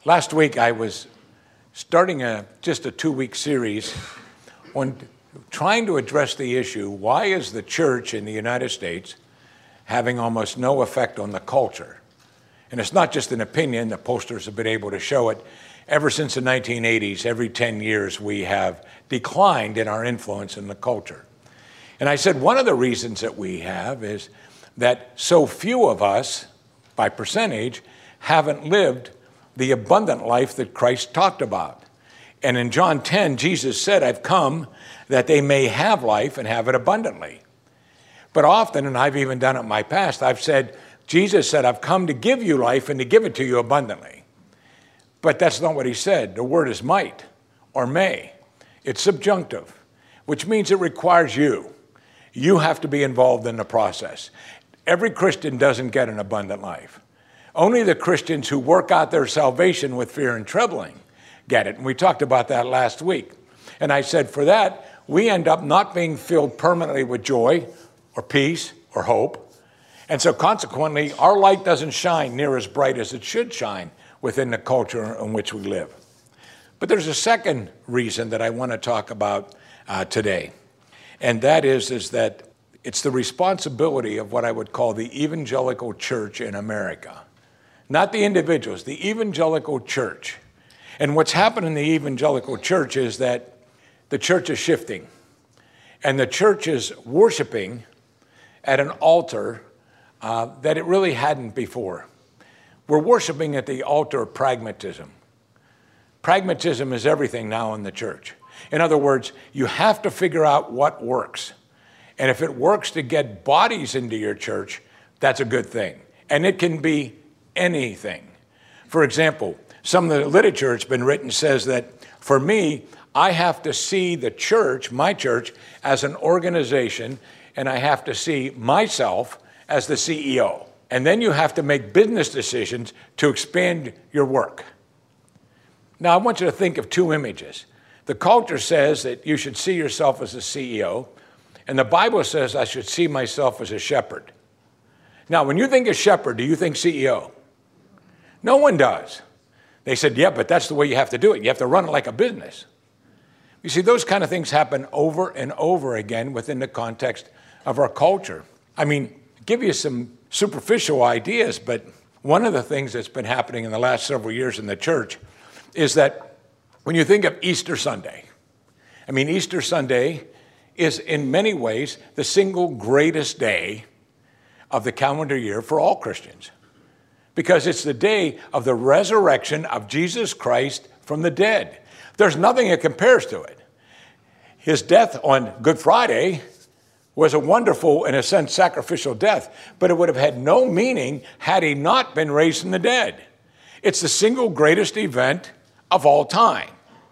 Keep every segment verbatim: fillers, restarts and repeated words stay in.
Last week I was starting a just a two-week series on trying to address the issue, why is the church in the United States having almost no effect on the culture? And it's not just an opinion, the posters have been able to show it. Ever since the nineteen eighties, every ten years, we have declined in our influence in the culture. And I said one of the reasons that we have is that so few of us, by percentage, haven't lived the abundant life that Christ talked about. And in John ten, Jesus said, I've come that they may have life and have it abundantly. But often, and I've even done it in my past, I've said, Jesus said, I've come to give you life and to give it to you abundantly. But that's not what he said. The word is might or may. It's subjunctive, which means it requires you. You have to be involved in the process. Every Christian doesn't get an abundant life. Only the Christians who work out their salvation with fear and trembling get it. And we talked about that last week. And I said for that, we end up not being filled permanently with joy or peace or hope. And so consequently, our light doesn't shine near as bright as it should shine within the culture in which we live. But there's a second reason that I want to talk about uh, today. And that is, is that it's the responsibility of what I would call the evangelical church in America. Not the individuals, the evangelical church. And what's happened in the evangelical church is that the church is shifting. And the church is worshiping at an altar uh, that it really hadn't before. We're worshiping at the altar of pragmatism. Pragmatism is everything now in the church. In other words, you have to figure out what works. And if it works to get bodies into your church, that's a good thing. And it can be anything. For example, some of the literature that's been written says that for me, I have to see the church, my church, as an organization, and I have to see myself as the C E O. And then you have to make business decisions to expand your work. Now, I want you to think of two images. The culture says that you should see yourself as a C E O, and the Bible says I should see myself as a shepherd. Now, when you think of shepherd, do you think C E O? No one does. They said, yeah, but that's the way you have to do it. You have to run it like a business. You see, those kind of things happen over and over again within the context of our culture. I mean, give you some superficial ideas, but one of the things that's been happening in the last several years in the church is that when you think of Easter Sunday, I mean, Easter Sunday is in many ways the single greatest day of the calendar year for all Christians, because it's the day of the resurrection of Jesus Christ from the dead. There's nothing that compares to it. His death on Good Friday was a wonderful, in a sense, sacrificial death, but it would have had no meaning had he not been raised from the dead. It's the single greatest event of all time.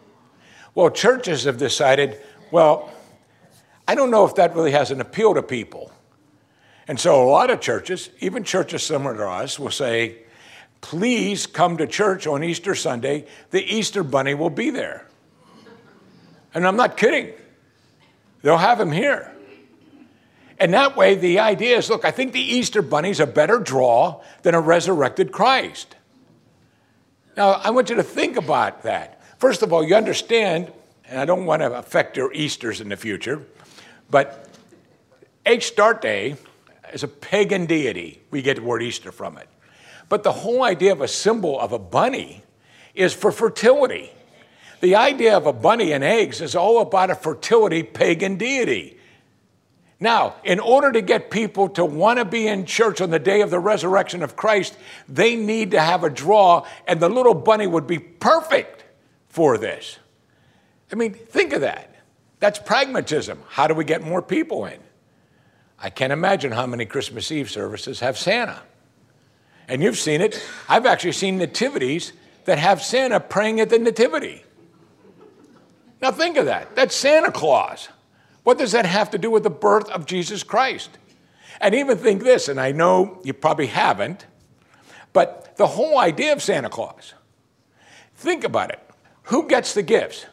Well, churches have decided, well, I don't know if that really has an appeal to people. And so a lot of churches, even churches similar to us, will say, please come to church on Easter Sunday. The Easter bunny will be there. And I'm not kidding. They'll have him here. And that way, the idea is, look, I think the Easter bunny's a better draw than a resurrected Christ. Now, I want you to think about that. First of all, you understand, and I don't want to affect your Easters in the future, but Astarte is a pagan deity. We get the word Easter from it. But the whole idea of a symbol of a bunny is for fertility. The idea of a bunny and eggs is all about a fertility pagan deity. Now, in order to get people to want to be in church on the day of the resurrection of Christ, they need to have a draw, and the little bunny would be perfect for this. I mean, think of that. That's pragmatism. How do we get more people in? I can't imagine how many Christmas Eve services have Santa. And you've seen it. I've actually seen nativities that have Santa praying at the nativity. Now think of that. That's Santa Claus. What does that have to do with the birth of Jesus Christ? And even think this, and I know you probably haven't, but the whole idea of Santa Claus, think about it. Who gets the gifts?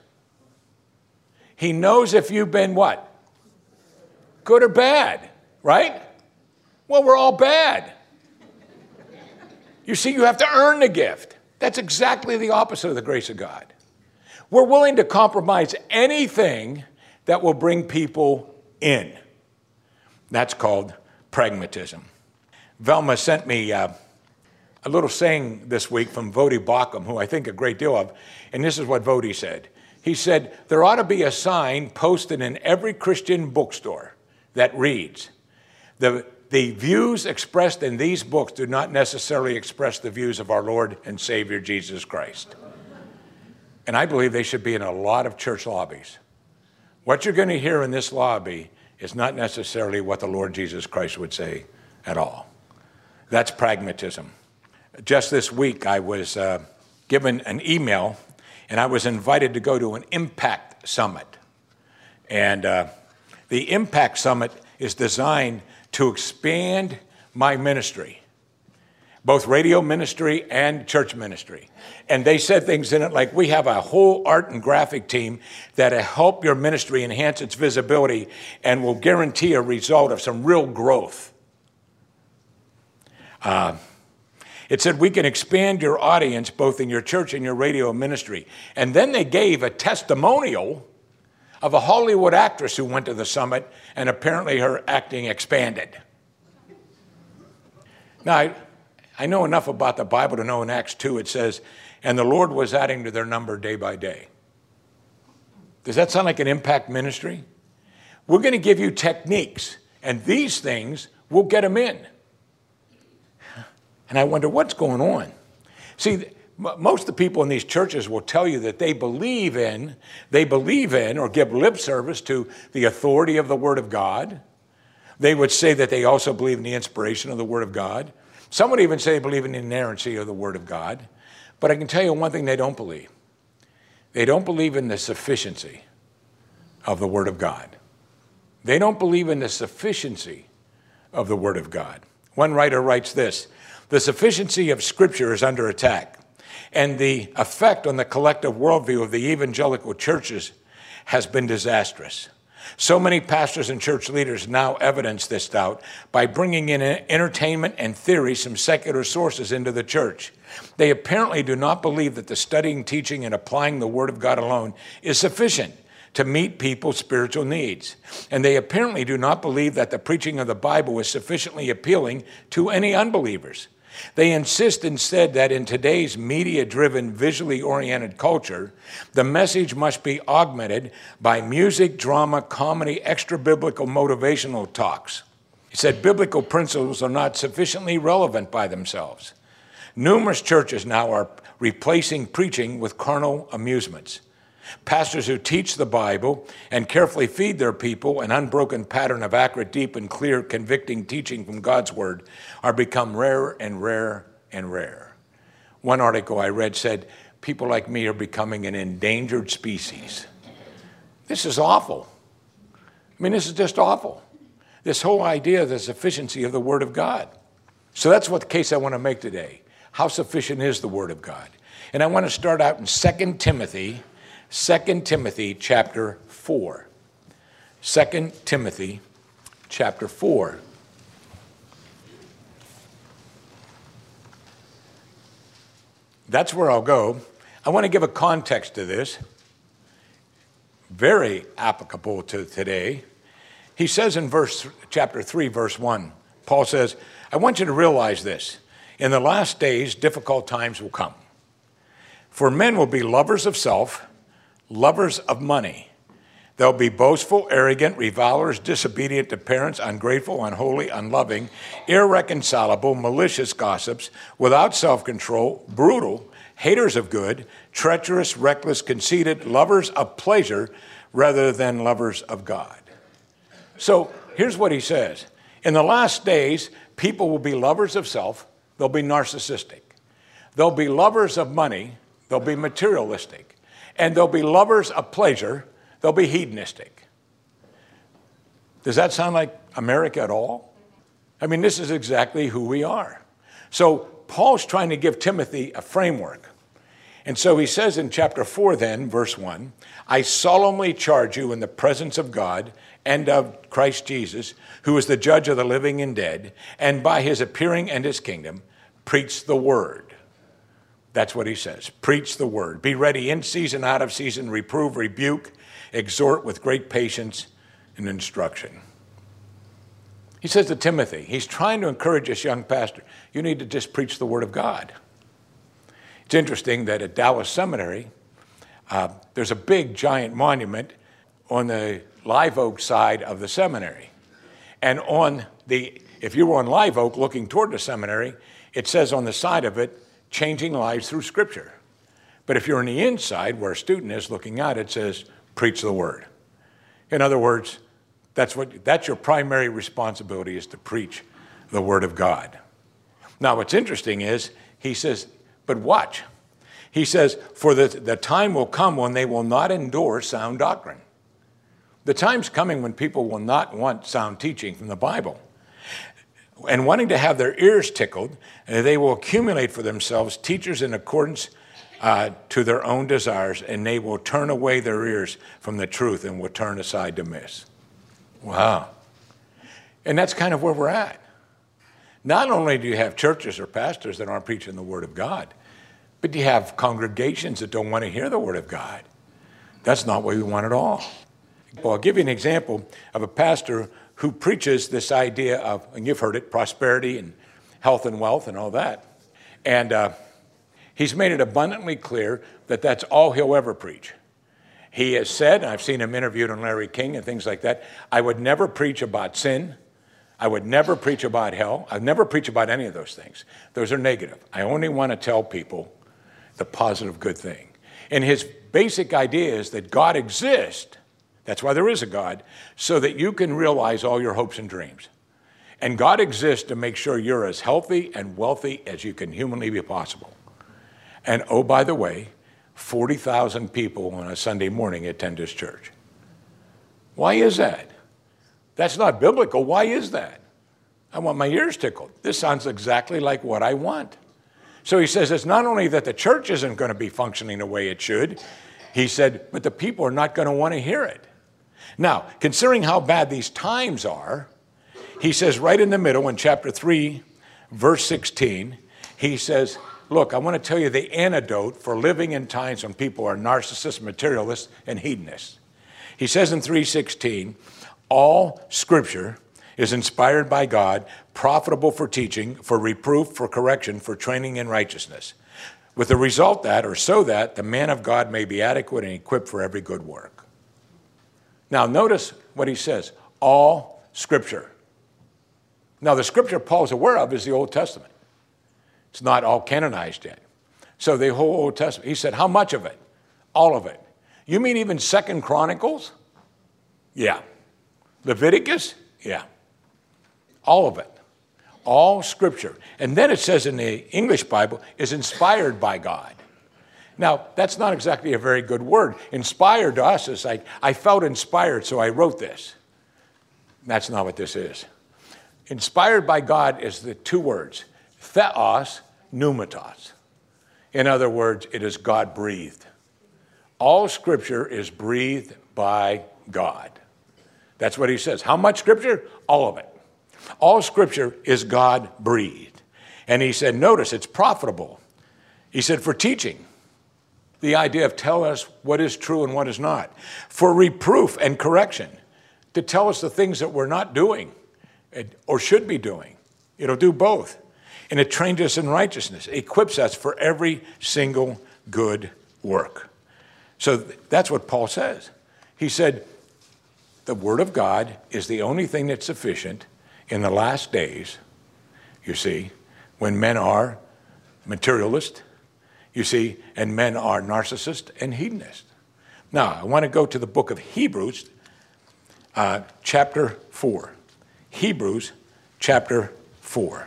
He knows if you've been what? Good or bad, right? Well, we're all bad. You see, you have to earn the gift. That's exactly the opposite of the grace of God. We're willing to compromise anything that will bring people in. That's called pragmatism. Velma sent me uh, a little saying this week from Voddie Baucham, who I think a great deal of, and this is what Voddie said. He said, there ought to be a sign posted in every Christian bookstore that reads, the, the views expressed in these books do not necessarily express the views of our Lord and Savior Jesus Christ. And I believe they should be in a lot of church lobbies. What you're going to hear in this lobby is not necessarily what the Lord Jesus Christ would say at all. That's pragmatism. Just this week, I was uh, given an email, and I was invited to go to an Impact Summit. And uh, the Impact Summit is designed to expand my ministry, both radio ministry and church ministry. And they said things in it like, we have a whole art and graphic team that'll help your ministry enhance its visibility and will guarantee a result of some real growth. Uh, it said, we can expand your audience both in your church and your radio ministry. And then they gave a testimonial of a Hollywood actress who went to the summit, and apparently her acting expanded. Now, I, I know enough about the Bible to know in Acts two it says, and the Lord was adding to their number day by day. Does that sound like an impact ministry? We're going to give you techniques, and these things will get them in. And I wonder what's going on. See, most of the people in these churches will tell you that they believe in, they believe in or give lip service to the authority of the Word of God. They would say that they also believe in the inspiration of the Word of God. Some would even say they believe in the inerrancy of the Word of God. But I can tell you one thing they don't believe. They don't believe in the sufficiency of the Word of God. They don't believe in the sufficiency of the Word of God. One writer writes this, the sufficiency of Scripture is under attack, and the effect on the collective worldview of the evangelical churches has been disastrous. So many pastors and church leaders now evidence this doubt by bringing in entertainment and theories from secular sources into the church. They apparently do not believe that the studying, teaching, and applying the Word of God alone is sufficient to meet people's spiritual needs. And they apparently do not believe that the preaching of the Bible is sufficiently appealing to any unbelievers. They insist instead that in today's media-driven, visually oriented culture, the message must be augmented by music, drama, comedy, extra-biblical motivational talks. He said biblical principles are not sufficiently relevant by themselves. Numerous churches now are replacing preaching with carnal amusements. Pastors who teach the Bible and carefully feed their people an unbroken pattern of accurate, deep, and clear, convicting teaching from God's Word are become rarer and rarer and rarer. One article I read said, people like me are becoming an endangered species. This is awful. I mean, this is just awful. This whole idea of the sufficiency of the Word of God. So that's what the case I want to make today. How sufficient is the Word of God? And I want to start out in Second Timothy Second Timothy chapter four. Second Timothy chapter four. That's where I'll go. I want to give a context to this. Very applicable to today. He says in verse chapter three, verse one, Paul says, I want you to realize this. In the last days, difficult times will come. For men will be lovers of self, lovers of money. They'll be boastful, arrogant, revilers, disobedient to parents, ungrateful, unholy, unloving, irreconcilable, malicious gossips, without self-control, brutal, haters of good, treacherous, reckless, conceited, lovers of pleasure rather than lovers of God. So here's what he says. In the last days, people will be lovers of self. They'll be narcissistic. They'll be lovers of money. They'll be materialistic. And they'll be lovers of pleasure. They'll be hedonistic. Does that sound like America at all? I mean, this is exactly who we are. So Paul's trying to give Timothy a framework. And so he says in chapter four then, verse one, I solemnly charge you in the presence of God and of Christ Jesus, who is the judge of the living and dead, and by his appearing and his kingdom, preach the word. That's what he says. Preach the word. Be ready in season, out of season, reprove, rebuke, exhort with great patience and instruction. He says to Timothy, he's trying to encourage this young pastor, you need to just preach the word of God. It's interesting that at Dallas Seminary, uh, there's a big giant monument on the Live Oak side of the seminary. And on the, if you were on Live Oak looking toward the seminary, it says on the side of it, changing lives through Scripture. But if you're on the inside where a student is looking out, it says, preach the word. In other words, that's what that's your primary responsibility, is to preach the word of God. Now, what's interesting is, he says, but watch. He says, for the, the time will come when they will not endure sound doctrine. The time's coming when people will not want sound teaching from the Bible. And wanting to have their ears tickled, they will accumulate for themselves teachers in accordance uh, to their own desires, and they will turn away their ears from the truth and will turn aside to myths. Wow. And that's kind of where we're at. Not only do you have churches or pastors that aren't preaching the word of God, but you have congregations that don't want to hear the word of God. That's not what we want at all. Well, I'll give you an example of a pastor who preaches this idea of, and you've heard it, prosperity and health and wealth and all that. And uh, he's made it abundantly clear that that's all he'll ever preach. He has said, and I've seen him interviewed on Larry King and things like that, I would never preach about sin. I would never preach about hell. I'd never preach about any of those things. Those are negative. I only want to tell people the positive, good thing. And his basic idea is that God exists. That's why there is a God, so that you can realize all your hopes and dreams. And God exists to make sure you're as healthy and wealthy as you can humanly be possible. And oh, by the way, forty thousand people on a Sunday morning attend his church. Why is that? That's not biblical. Why is that? I want my ears tickled. This sounds exactly like what I want. So he says it's not only that the church isn't going to be functioning the way it should, he said, but the people are not going to want to hear it. Now, considering how bad these times are, he says right in the middle in chapter three, verse sixteen, he says, look, I want to tell you the antidote for living in times when people are narcissists, materialists, and hedonists. He says in three sixteen, all Scripture is inspired by God, profitable for teaching, for reproof, for correction, for training in righteousness, with the result that, or so that, the man of God may be adequate and equipped for every good work. Now, notice what he says, all Scripture. Now, the Scripture Paul's aware of is the Old Testament. It's not all canonized yet. So the whole Old Testament, he said, how much of it? All of it. You mean even Second Chronicles? Yeah. Leviticus? Yeah. All of it. All Scripture. And then it says in the English Bible, is inspired by God. Now, that's not exactly a very good word. Inspired to us is like, I felt inspired, so I wrote this. That's not what this is. Inspired by God is the two words, theos, pneumatos. In other words, it is God-breathed. All Scripture is breathed by God. That's what he says. How much Scripture? All of it. All Scripture is God-breathed. And he said, notice, it's profitable. He said, for teaching. The idea of telling us what is true and what is not. For reproof and correction. To tell us the things that we're not doing or should be doing. It'll do both. And it trains us in righteousness. It equips us for every single good work. So that's what Paul says. He said, the Word of God is the only thing that's sufficient in the last days, you see, when men are materialist, you see, and men are narcissist and hedonist. Now, I want to go to the book of Hebrews, uh, chapter four. Hebrews, chapter four.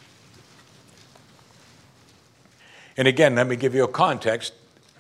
And again, let me give you a context.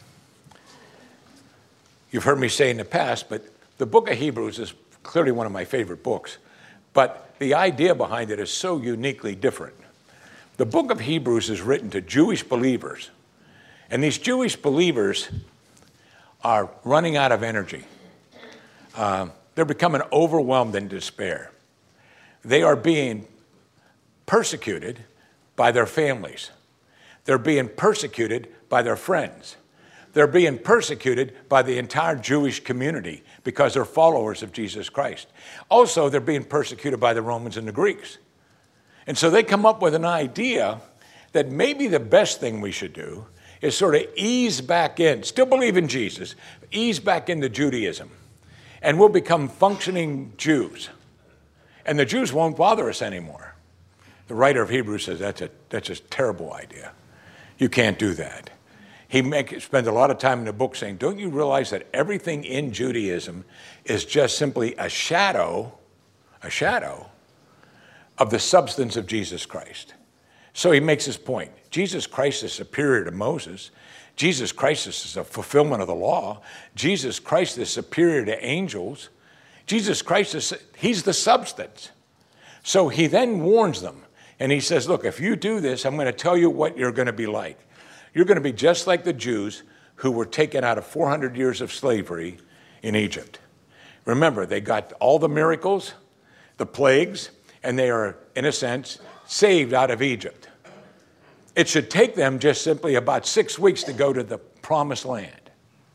You've heard me say in the past, but the book of Hebrews is clearly one of my favorite books. But the idea behind it is so uniquely different. The book of Hebrews is written to Jewish believers. And these Jewish believers are running out of energy. Uh, they're becoming overwhelmed in despair. They are being persecuted by their families. They're being persecuted by their friends. They're being persecuted by the entire Jewish community because they're followers of Jesus Christ. Also, they're being persecuted by the Romans and the Greeks. And so they come up with an idea that maybe the best thing we should do is sort of ease back in, still believe in Jesus, ease back into Judaism, and we'll become functioning Jews. And the Jews won't bother us anymore. The writer of Hebrews says that's a, that's a terrible idea. You can't do that. He make, spends a lot of time in the book saying, don't you realize that everything in Judaism is just simply a shadow, a shadow of the substance of Jesus Christ? So he makes his point. Jesus Christ is superior to Moses. Jesus Christ is a fulfillment of the law. Jesus Christ is superior to angels. Jesus Christ is, he's the substance. So he then warns them. And he says, look, if you do this, I'm going to tell you what you're going to be like. You're going to be just like the Jews who were taken out of four hundred years of slavery in Egypt. Remember, they got all the miracles, the plagues, and they are, in a sense, saved out of Egypt. It should take them just simply about six weeks to go to the promised land.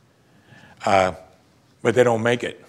Uh, but they don't make it.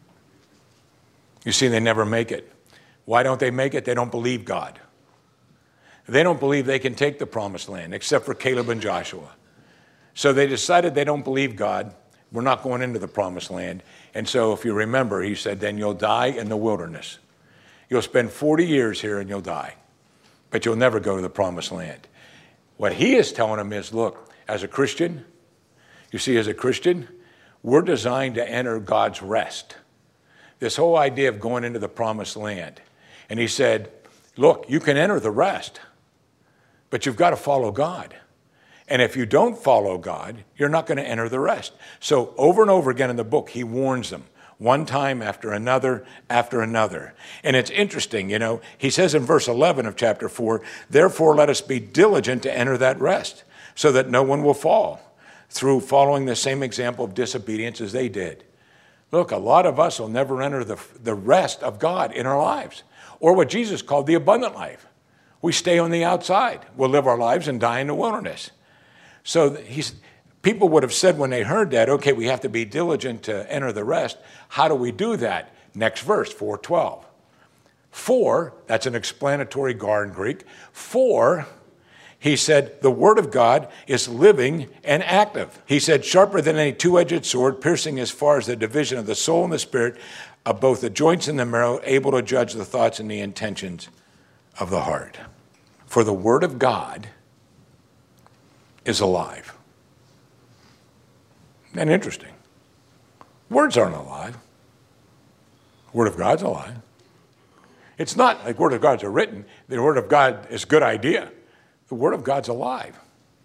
You see, they never make it. Why don't they make it? They don't believe God. They don't believe they can take the promised land, except for Caleb and Joshua. So they decided they don't believe God. We're not going into the promised land. And so if you remember, he said, then you'll die in the wilderness. You'll spend forty years here and you'll die. But you'll never go to the promised land. What he is telling them is, look, as a Christian, you see, as a Christian, we're designed to enter God's rest. This whole idea of going into the promised land. And he said, look, you can enter the rest, but you've got to follow God. And if you don't follow God, you're not going to enter the rest. So over and over again in the book, he warns them, one time after another after another. And it's interesting, you know, he says in verse eleven of chapter four, therefore let us be diligent to enter that rest, so that no one will fall through following the same example of disobedience as they did. Look, a lot of us will never enter the, the rest of God in our lives, or what Jesus called the abundant life. We stay on the outside. We'll live our lives and die in the wilderness. So he's, people would have said when they heard that, okay, we have to be diligent to enter the rest. How do we do that? Next verse, four twelve. For, that's an explanatory gar in Greek. For, he said, the word of God is living and active. He said, sharper than any two-edged sword, piercing as far as the division of the soul and the spirit, of both the joints and the marrow, able to judge the thoughts and the intentions of the heart. For the word of God is alive. Isn't that interesting? Words aren't alive. The word of God's alive. It's not like word of God's are written. The word of God is a good idea. The word of God's alive.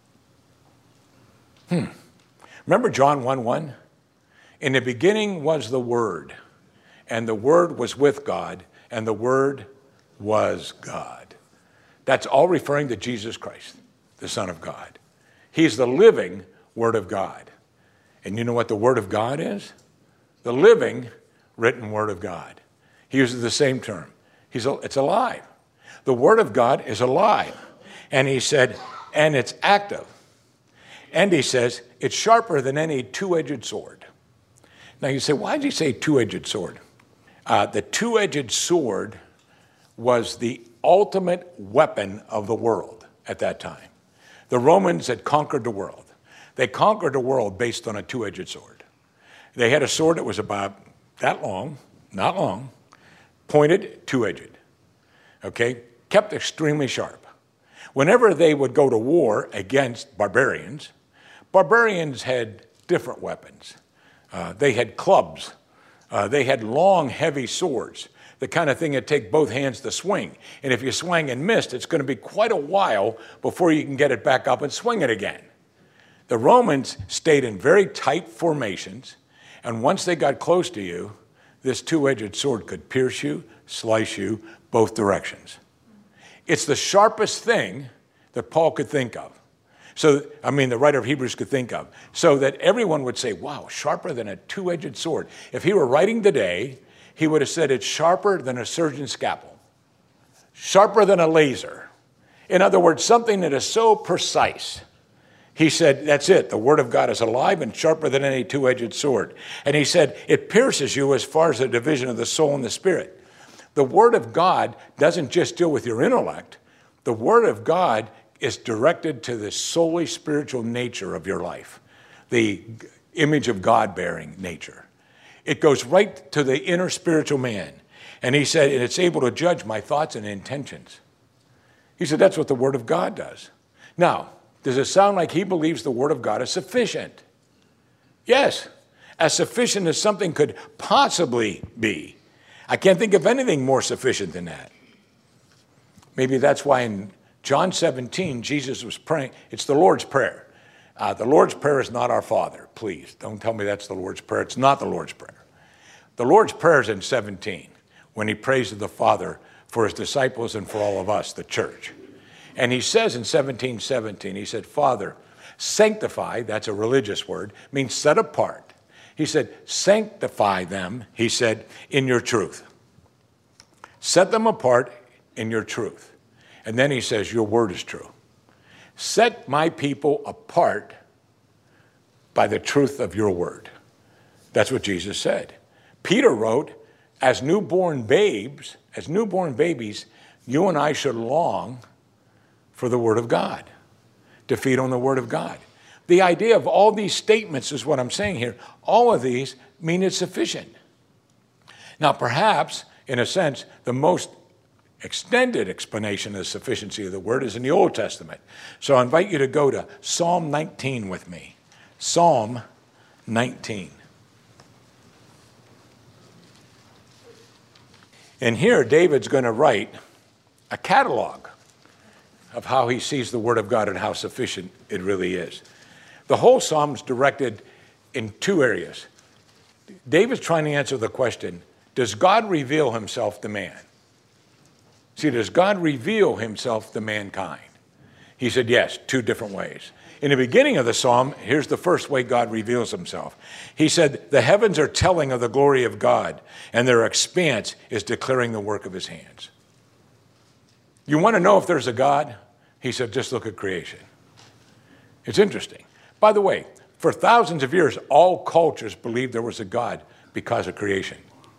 Hmm. Remember John one one? In the beginning was the Word, and the Word was with God, and the Word was God. That's all referring to Jesus Christ, the Son of God. He's the living Word of God. And you know what the Word of God is? The living written Word of God. He uses the same term. He's, it's alive. The Word of God is alive. And he said, and it's active. And he says, it's sharper than any two-edged sword. Now you say, why did he say two-edged sword? Uh, the two-edged sword was the ultimate weapon of the world at that time. The Romans had conquered the world. They conquered the world based on a two-edged sword. They had a sword that was about that long, not long, pointed, two-edged, okay, kept extremely sharp. Whenever they would go to war against barbarians, barbarians had different weapons. Uh, they had clubs. Uh, they had long, heavy swords, the kind of thing that'd take both hands to swing. And if you swung and missed, it's going to be quite a while before you can get it back up and swing it again. The Romans stayed in very tight formations, and once they got close to you, this two-edged sword could pierce you, slice you, both directions. It's the sharpest thing that Paul could think of. So, I mean, the writer of Hebrews could think of. So that everyone would say, wow, sharper than a two-edged sword. If he were writing today, he would have said it's sharper than a surgeon's scalpel. Sharper than a laser. In other words, something that is so precise. He said, that's it. The Word of God is alive and sharper than any two-edged sword. And he said, it pierces you as far as the division of the soul and the spirit. The Word of God doesn't just deal with your intellect. The Word of God is directed to the solely spiritual nature of your life, the image of God-bearing nature. It goes right to the inner spiritual man. And he said, and it's able to judge my thoughts and intentions. He said, that's what the Word of God does. Now, does it sound like he believes the Word of God is sufficient? Yes, as sufficient as something could possibly be. I can't think of anything more sufficient than that. Maybe that's why in John seventeen, Jesus was praying. It's the Lord's Prayer. Uh, the Lord's Prayer is not our Father. Please, don't tell me that's the Lord's Prayer. It's not the Lord's Prayer. The Lord's Prayer is in seventeen, when he prays to the Father for his disciples and for all of us, the church. And he says in seventeen seventeen, he said, Father, sanctify, that's a religious word, means set apart. He said, sanctify them, he said, in your truth. Set them apart in your truth. And then he says, your word is true. Set my people apart by the truth of your word. That's what Jesus said. Peter wrote, as newborn babes, as newborn babies, you and I should long for the Word of God, to feed on the Word of God. The idea of all these statements is what I'm saying here. All of these mean it's sufficient. Now, perhaps, in a sense, the most extended explanation of the sufficiency of the Word is in the Old Testament. So I invite you to go to Psalm nineteen with me. Psalm nineteen. And here, David's going to write a catalog of how he sees the Word of God and how sufficient it really is. The whole psalm is directed in two areas. David's trying to answer the question, does God reveal himself to man? See, does God reveal himself to mankind? He said, yes, two different ways. In the beginning of the psalm, here's the first way God reveals himself. He said, the heavens are telling of the glory of God, and their expanse is declaring the work of his hands. You want to know if there's a God? He said, just look at creation. It's interesting. By the way, for thousands of years, all cultures believed there was a God because of creation.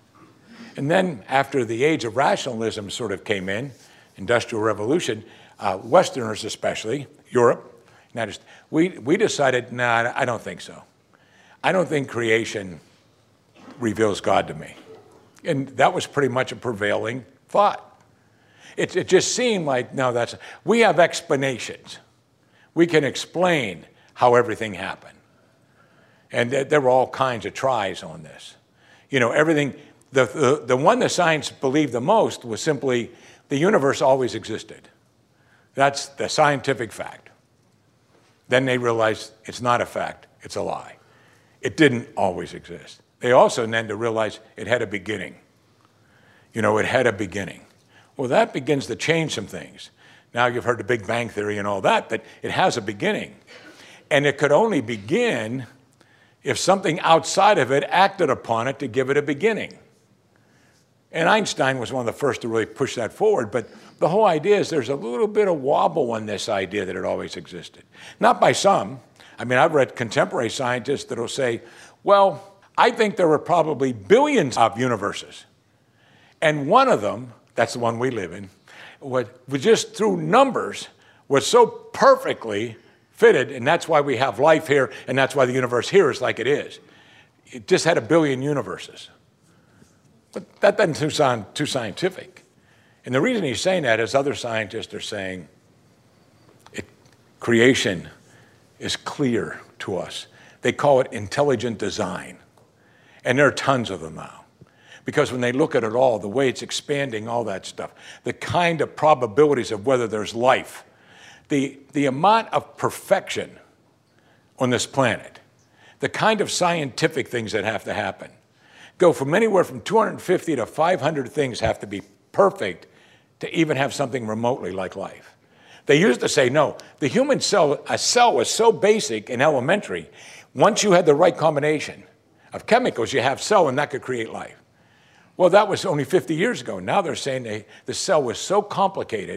And then after the age of rationalism sort of came in, Industrial Revolution, uh, Westerners especially, Europe, we, we decided, nah, I don't think so. I don't think creation reveals God to me. And that was pretty much a prevailing thought. It, it just seemed like, no, that's, we have explanations. We can explain how everything happened. And th- there were all kinds of tries on this. You know, everything, the, the, the one the science believed the most was simply the universe always existed. That's the scientific fact. Then they realized it's not a fact, it's a lie. It didn't always exist. They also then to realize it had a beginning. You know, it had a beginning. Well, that begins to change some things. Now you've heard the Big Bang Theory and all that, but it has a beginning. And it could only begin if something outside of it acted upon it to give it a beginning. And Einstein was one of the first to really push that forward, but the whole idea is there's a little bit of wobble on this idea that it always existed. Not by some. I mean, I've read contemporary scientists that will say, well, I think there were probably billions of universes. And one of them, that's the one we live in, was just through numbers, was so perfectly fitted, and that's why we have life here, and that's why the universe here is like it is. It just had a billion universes. But that doesn't sound too scientific. And the reason he's saying that is other scientists are saying it, creation is clear to us. They call it intelligent design. And there are tons of them now. Because when they look at it all, the way it's expanding, all that stuff, the kind of probabilities of whether there's life, the, the amount of perfection on this planet, the kind of scientific things that have to happen, go from anywhere from two hundred fifty to five hundred things have to be perfect to even have something remotely like life. They used to say, no, the human cell, a cell was so basic and elementary, once you had the right combination of chemicals, you have cell and that could create life. Well, that was only fifty years ago. Now they're saying they, the cell was so complicated,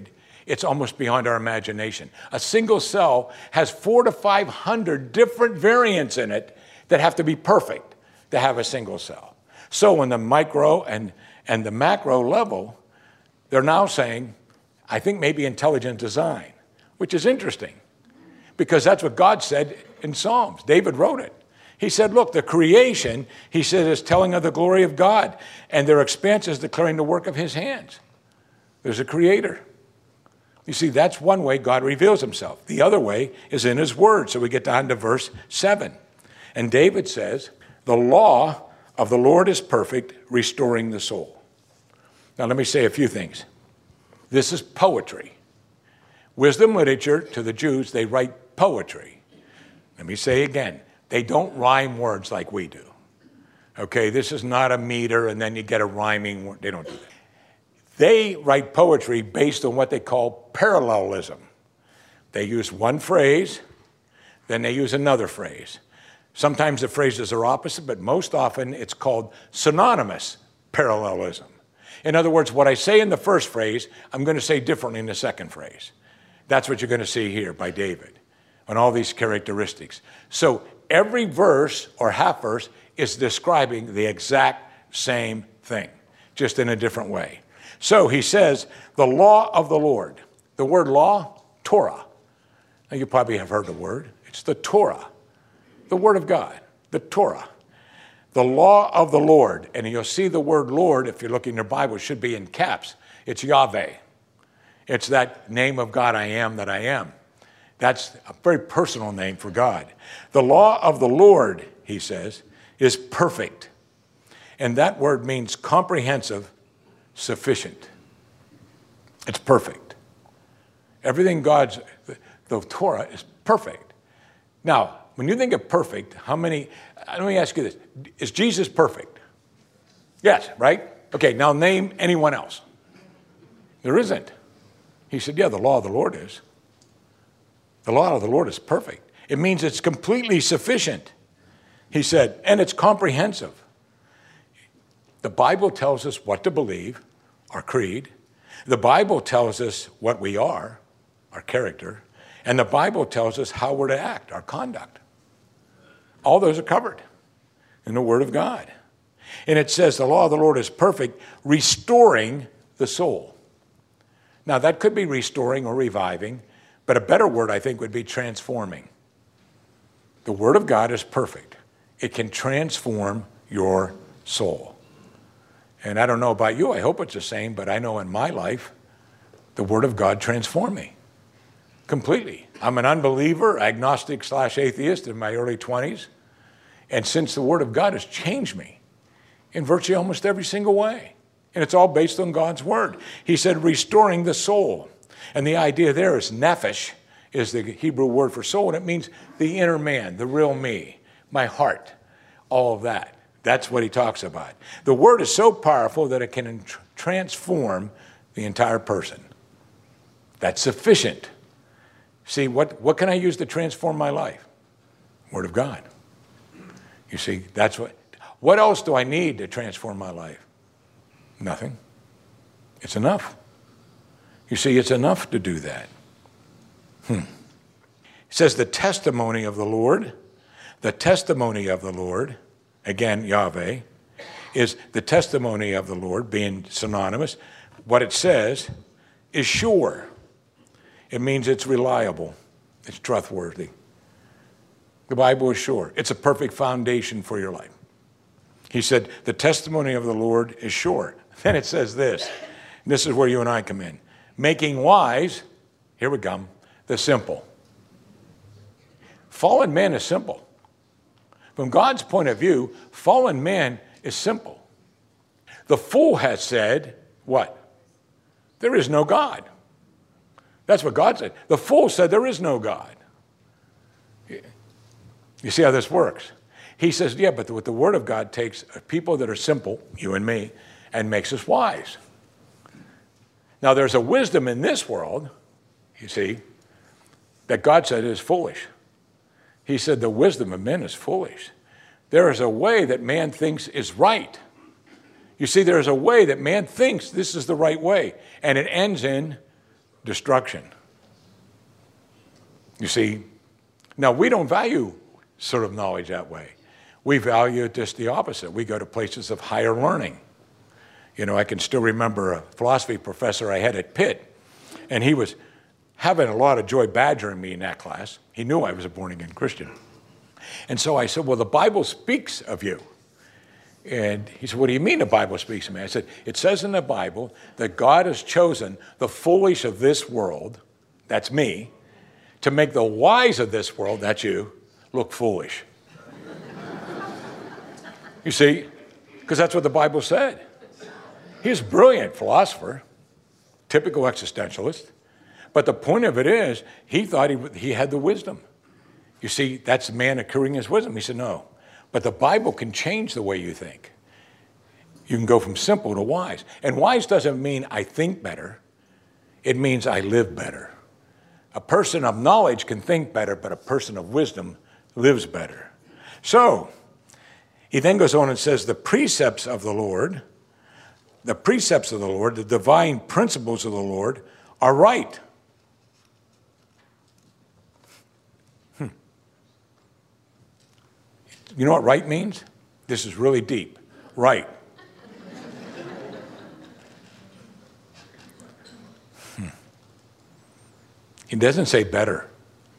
It's almost beyond our imagination. A single cell has four to five hundred different variants in it that have to be perfect to have a single cell. So in the micro and, and the macro level, they're now saying, I think maybe intelligent design, which is interesting because that's what God said in Psalms. David wrote it. He said, look, the creation, he said, is telling of the glory of God, and their expanse is declaring the work of his hands. There's a creator. You see, that's one way God reveals himself. The other way is in his word. So we get down to verse seven. And David says, the law of the Lord is perfect, restoring the soul. Now let me say a few things. This is poetry. Wisdom literature, to the Jews, they write poetry. Let me say again, they don't rhyme words like we do. Okay, this is not a meter and then you get a rhyming word. They don't do that. They write poetry based on what they call parallelism. They use one phrase, then they use another phrase. Sometimes the phrases are opposite, but most often it's called synonymous parallelism. In other words, what I say in the first phrase, I'm going to say differently in the second phrase. That's what you're going to see here by David on all these characteristics. So every verse or half verse is describing the exact same thing, just in a different way. So he says, the law of the Lord. The word law, Torah. Now you probably have heard the word. It's the Torah, the word of God, the Torah. The law of the Lord. And you'll see the word Lord, if you look in your Bible, should be in caps. It's Yahweh. It's that name of God, I am that I am. That's a very personal name for God. The law of the Lord, he says, is perfect. And that word means comprehensive, sufficient. It's perfect. Everything God's, the Torah is perfect. Now, when you think of perfect, how many, let me ask you this. Is Jesus perfect? Yes, right? Okay, now name anyone else. There isn't. He said, yeah, the law of the Lord is. The law of the Lord is perfect. It means it's completely sufficient. He said, and it's comprehensive. The Bible tells us what to believe, our creed. The Bible tells us what we are, our character. And the Bible tells us how we're to act, our conduct. All those are covered in the Word of God. And it says the law of the Lord is perfect, restoring the soul. Now, that could be restoring or reviving, but a better word, I think, would be transforming. The Word of God is perfect. It can transform your soul. And I don't know about you, I hope it's the same, but I know in my life, the Word of God transformed me completely. I'm an unbeliever, agnostic slash atheist in my early twenties. And since the Word of God has changed me in virtually almost every single way. And it's all based on God's Word. He said, restoring the soul. And the idea there is nephesh, is the Hebrew word for soul, and it means the inner man, the real me, my heart, all of that. That's what he talks about. The Word is so powerful that it can tr- transform the entire person. That's sufficient. See, what, what can I use to transform my life? Word of God. You see, that's what, what else do I need to transform my life? Nothing. It's enough. You see, it's enough to do that. Hmm. It says the testimony of the Lord, the testimony of the Lord, again, Yahweh, is the testimony of the Lord, being synonymous. What it says is sure. It means it's reliable. It's trustworthy. The Bible is sure. It's a perfect foundation for your life. He said, the testimony of the Lord is sure. Then it says this, and this is where you and I come in. Making wise, here we come, the simple. Fallen man is simple. From God's point of view, fallen man is simple. The fool has said, what? There is no God. That's what God said. The fool said there is no God. You see how this works? He says, yeah, but what the Word of God takes people that are simple, you and me, and makes us wise. Now, there's a wisdom in this world, you see, that God said is foolish. He said the wisdom of men is foolish. There is a way that man thinks is right. You see, there is a way that man thinks this is the right way, and it ends in destruction. You see, now we don't value sort of knowledge that way. We value it just the opposite. We go to places of higher learning. You know, I can still remember a philosophy professor I had at Pitt, and he was having a lot of joy badgering me in that class. He knew I was a born-again Christian. And so I said, well, the Bible speaks of you. And he said, what do you mean the Bible speaks of me? I said, it says in the Bible that God has chosen the foolish of this world, that's me, to make the wise of this world, that's you, look foolish. You see, because that's what the Bible said. He's a brilliant philosopher, typical existentialist. But the point of it is, he thought he, he had the wisdom. You see, that's man accruing his wisdom. He said, no. But the Bible can change the way you think. You can go from simple to wise. And wise doesn't mean I think better. It means I live better. A person of knowledge can think better, but a person of wisdom lives better. So, he then goes on and says, the precepts of the Lord, the precepts of the Lord, the divine principles of the Lord are right. Hmm. You know what right means? This is really deep. Right. He doesn't say better.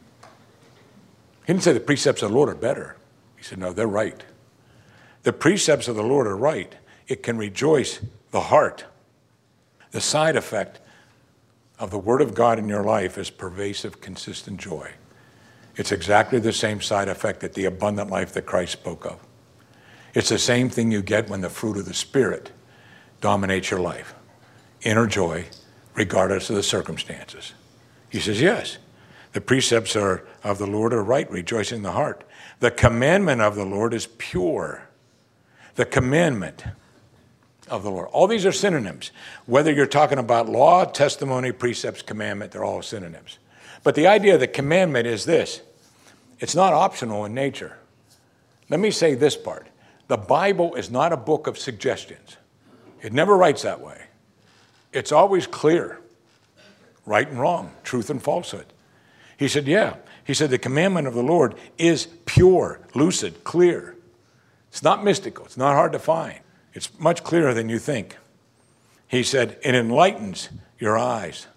He didn't say the precepts of the Lord are better. He said, no, they're right. The precepts of the Lord are right. It can rejoice the heart. The side effect of the Word of God in your life is pervasive, consistent joy. It's exactly the same side effect that the abundant life that Christ spoke of. It's the same thing you get when the fruit of the Spirit dominates your life. Inner joy, regardless of the circumstances. He says, yes, the precepts are, of the Lord are right, rejoicing the heart. The commandment of the Lord is pure. The commandment of the Lord. All these are synonyms. Whether you're talking about law, testimony, precepts, commandment, they're all synonyms. But the idea of the commandment is this. It's not optional in nature. Let me say this part. The Bible is not a book of suggestions. It never writes that way. It's always clear. Right and wrong, truth and falsehood. He said, yeah. He said, the commandment of the Lord is pure, lucid, clear. It's not mystical. It's not hard to find. It's much clearer than you think. He said, it enlightens your eyes.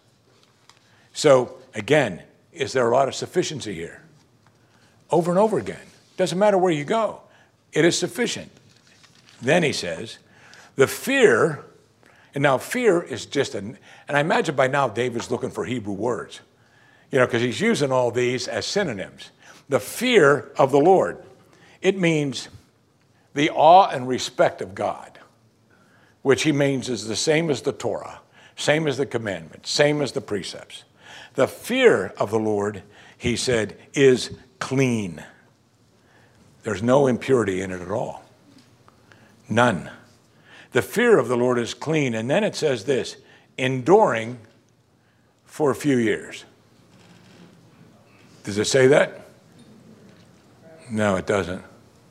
So, again, is there a lot of sufficiency here? Over and over again. Doesn't matter where you go. It is sufficient. Then he says, the fear, and now fear is just an, and I imagine by now David's looking for Hebrew words, you know, because he's using all these as synonyms. The fear of the Lord. It means the awe and respect of God, which he means is the same as the Torah, same as the commandments, same as the precepts. The fear of the Lord, he said, is clean. There's no impurity in it at all. None. The fear of the Lord is clean. And then it says this, enduring for a few years. Does it say that? No, it doesn't.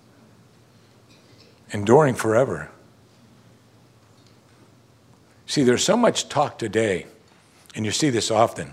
Enduring forever. See, there's so much talk today, and you see this often.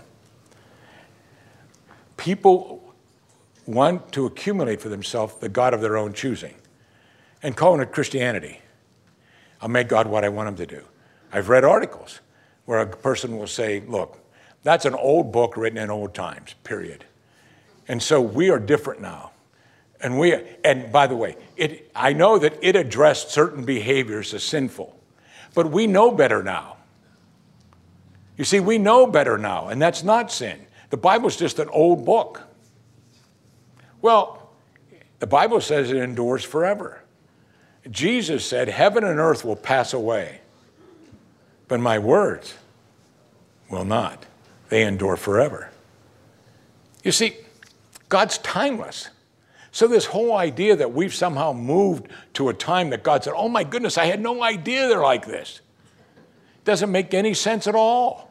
People want to accumulate for themselves the God of their own choosing and calling it Christianity. I'll make God what I want him to do. I've read articles where a person will say, look, that's an old book written in old times, period. And so we are different now. And we, and by the way, it, I know that it addressed certain behaviors as sinful, but we know better now. You see, we know better now, and that's not sin. The Bible's just an old book. Well, the Bible says it endures forever. Jesus said, heaven and earth will pass away, but my words will not. They endure forever. You see, God's timeless. So this whole idea that we've somehow moved to a time that God said, oh my goodness, I had no idea they're like this, doesn't make any sense at all.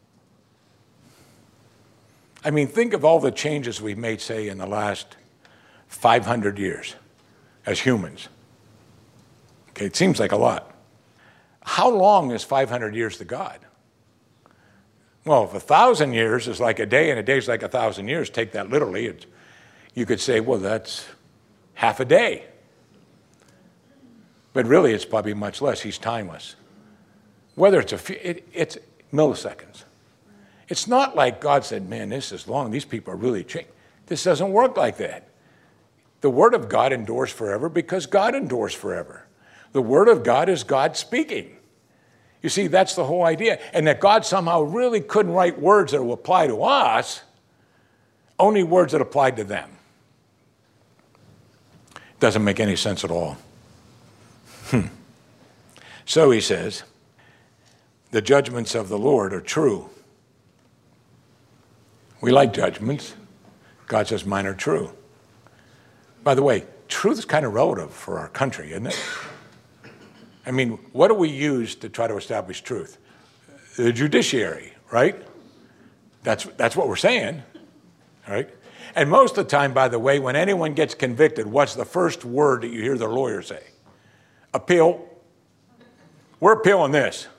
I mean, think of all the changes we've made, say, in the last five hundred years as humans. Okay, it seems like a lot. How long is five hundred years to God? Well, if a thousand years is like a day and a day is like a thousand years, take that literally, it's, you could say, well, that's half a day. But really, it's probably much less. He's timeless. Whether it's a few, it, it's milliseconds. It's not like God said, man, this is long. These people are really changed. This doesn't work like that. The Word of God endures forever because God endures forever. The Word of God is God speaking. You see, that's the whole idea. And that God somehow really couldn't write words that will apply to us, only words that applied to them. Doesn't make any sense at all. Hmm. So he says, the judgments of the Lord are true. We like judgments. God says mine are true. By the way, truth is kind of relative for our country, isn't it? I mean, what do we use to try to establish truth? The judiciary, right? That's, that's what we're saying, right? And most of the time, by the way, when anyone gets convicted, what's the first word that you hear their lawyer say? Appeal. We're appealing this.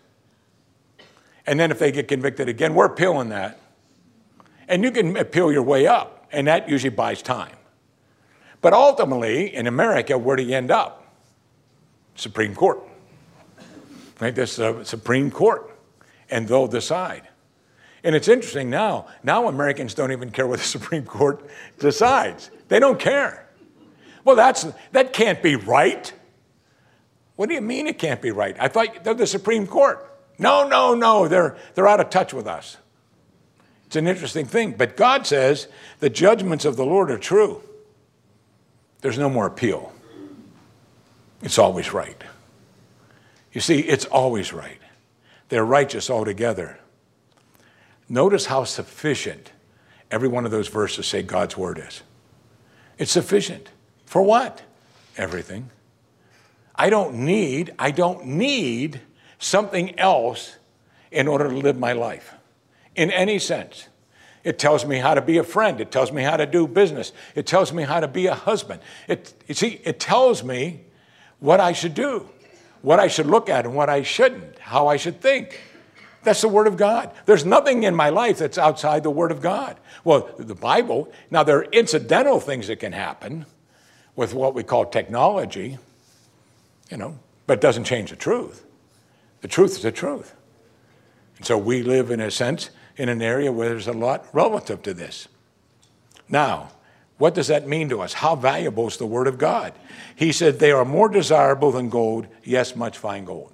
And then if they get convicted again, we're appealing that. And you can appeal your way up, and that usually buys time. But ultimately, in America, where do you end up? Supreme Court. Right? This uh, Supreme Court. And they'll decide. And it's interesting now. Now Americans don't even care what the Supreme Court decides. They don't care. Well, that's that can't be right. What do you mean it can't be right? I thought they're the Supreme Court. No, no, no. They're, they're out of touch with us. It's an interesting thing. But God says the judgments of the Lord are true. There's no more appeal. It's always right. You see, it's always right. They're righteous altogether. Notice how sufficient every one of those verses say God's word is. It's sufficient. For what? Everything. I don't need, I don't need something else in order to live my life. In any sense. It tells me how to be a friend. It tells me how to do business. It tells me how to be a husband. It, you see, it tells me what I should do, what I should look at and what I shouldn't, how I should think. That's the Word of God. There's nothing in my life that's outside the Word of God. Well, the Bible, now there are incidental things that can happen with what we call technology, you know, but it doesn't change the truth. The truth is the truth. And so we live, in a sense, in an area where there's a lot relative to this. Now, what does that mean to us? How valuable is the Word of God? He said, they are more desirable than gold, yes, much fine gold.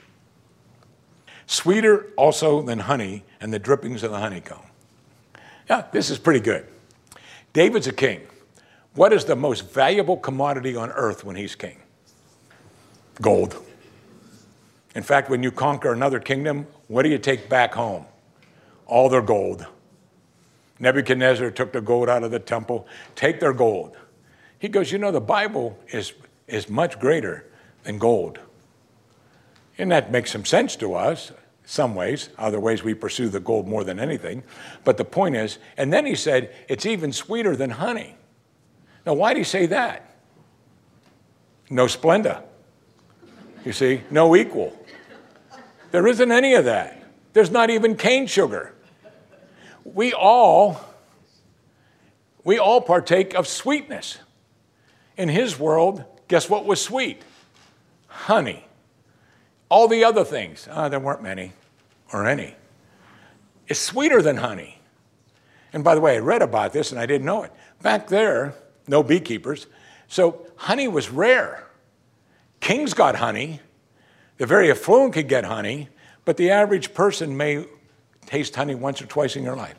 Sweeter also than honey and the drippings of the honeycomb. Yeah, this is pretty good. David's a king. What is the most valuable commodity on earth when he's king? Gold. In fact, when you conquer another kingdom, what do you take back home? All their gold. Nebuchadnezzar took the gold out of the temple. Take their gold. He goes, you know, the Bible is, is much greater than gold. And that makes some sense to us, some ways. Other ways we pursue the gold more than anything. But the point is, and then he said, it's even sweeter than honey. Now, why did he say that? No Splenda. You see, no equal. There isn't any of that. There's not even cane sugar. We all, we all partake of sweetness. In his world, guess what was sweet? Honey. All the other things, oh, there weren't many or any. It's sweeter than honey. And by the way, I read about this and I didn't know it. Back there, no beekeepers, so honey was rare. Kings got honey. The very affluent could get honey, but the average person may taste honey once or twice in your life.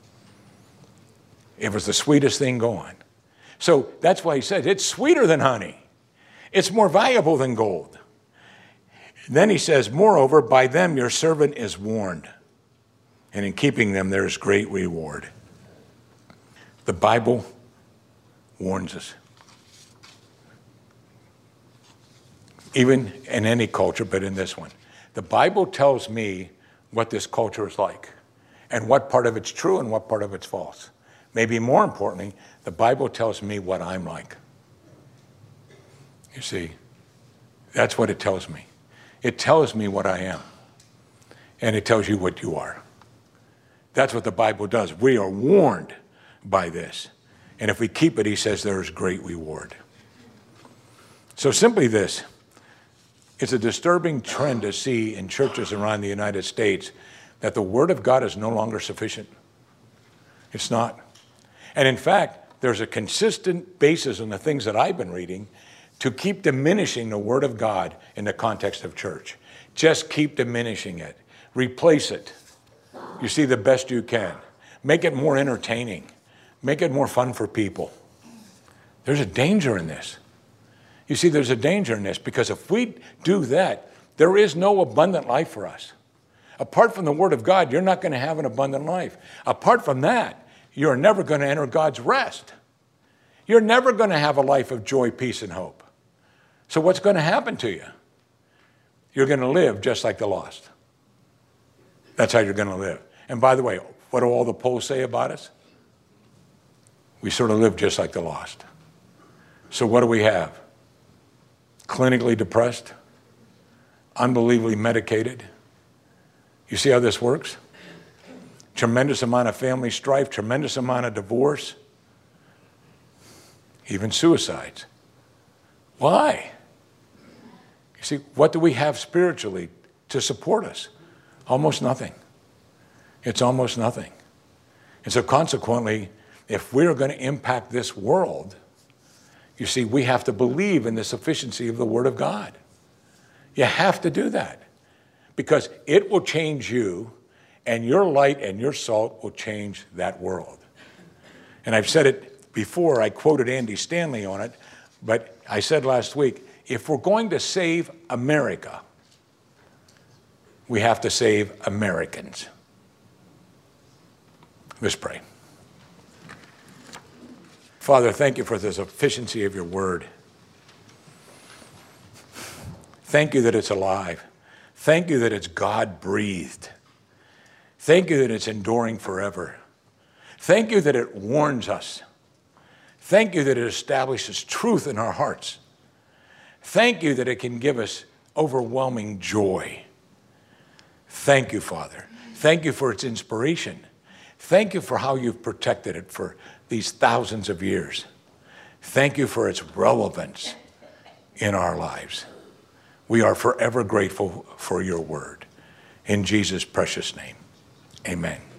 It was the sweetest thing going. So that's why he said, it's sweeter than honey. It's more valuable than gold. Then he says, moreover, by them your servant is warned, and in keeping them there is great reward. The Bible warns us. Even in any culture, but in this one. The Bible tells me what this culture is like, and what part of it's true and what part of it's false. Maybe more importantly, the Bible tells me what I'm like. You see, that's what it tells me. It tells me what I am, and it tells you what you are. That's what the Bible does. We are warned by this. And if we keep it, he says there is great reward. So simply this, it's a disturbing trend to see in churches around the United States that the Word of God is no longer sufficient. It's not. And in fact, there's a consistent basis in the things that I've been reading to keep diminishing the Word of God in the context of church. Just keep diminishing it. Replace it. You see, the best you can. Make it more entertaining. Make it more fun for people. There's a danger in this. You see, there's a danger in this because if we do that, there is no abundant life for us. Apart from the Word of God, you're not going to have an abundant life. Apart from that, you're never going to enter God's rest. You're never going to have a life of joy, peace, and hope. So what's going to happen to you? You're going to live just like the lost. That's how you're going to live. And by the way, what do all the polls say about us? We sort of live just like the lost. So what do we have? Clinically depressed, unbelievably medicated. You see how this works? Tremendous amount of family strife, tremendous amount of divorce, even suicides. Why? You see, what do we have spiritually to support us? Almost nothing. It's almost nothing. And so consequently, if we're going to impact this world, you see, we have to believe in the sufficiency of the Word of God. You have to do that because it will change you, and your light and your salt will change that world. And I've said it before, I quoted Andy Stanley on it, but I said last week, if we're going to save America, we have to save Americans. Let's pray. Father, thank you for the sufficiency of your word. Thank you that it's alive. Thank you that it's God-breathed. Thank you that it's enduring forever. Thank you that it warns us. Thank you that it establishes truth in our hearts. Thank you that it can give us overwhelming joy. Thank you, Father. Thank you for its inspiration. Thank you for how you've protected it for these thousands of years. Thank you for its relevance in our lives. We are forever grateful for your word. In Jesus' precious name, amen.